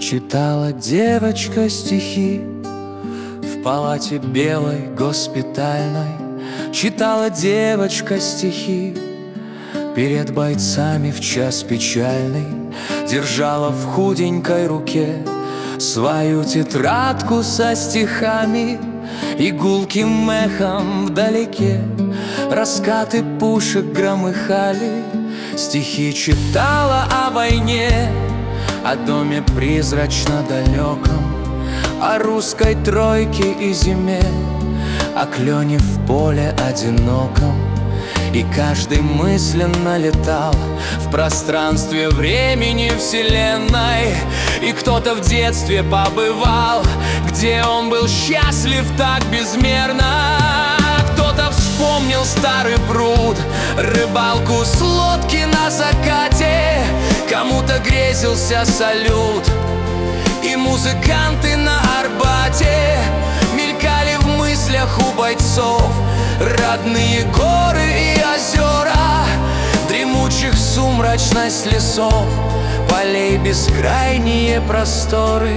Читала девочка стихи в палате белой госпитальной. Читала девочка стихи перед бойцами в час печальный. Держала в худенькой руке свою тетрадку со стихами, и гулким эхом вдалеке раскаты пушек громыхали. Стихи читала о войне, о доме призрачно далеком, о русской тройке и зиме, о клене в поле одиноком. И каждый мысленно летал в пространстве времени вселенной. И кто-то в детстве побывал, где он был счастлив так безмерно. Кто-то вспомнил старый пруд, рыбалку с лодки на закате. Кому-то грезился салют, и музыканты на Арбате. Мелькали в мыслях у бойцов родные горы и озера, дремучих сумрачность лесов, полей бескрайние просторы.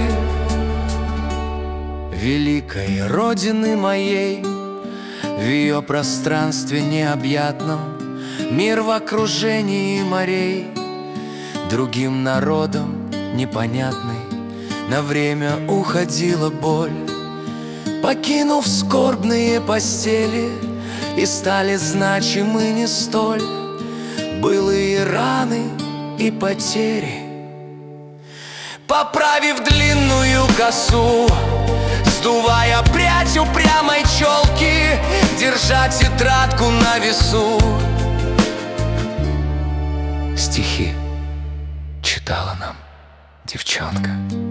Великой Родины моей, в ее пространстве необъятном, мир в окружении морей, другим народам непонятный, на время уходила боль. Покинув скорбные постели, и стали значимы не столь былые раны и потери. Поправив длинную косу, сдувая прядь упрямой челки, держа тетрадку на весу, стихи читала нам девчонка.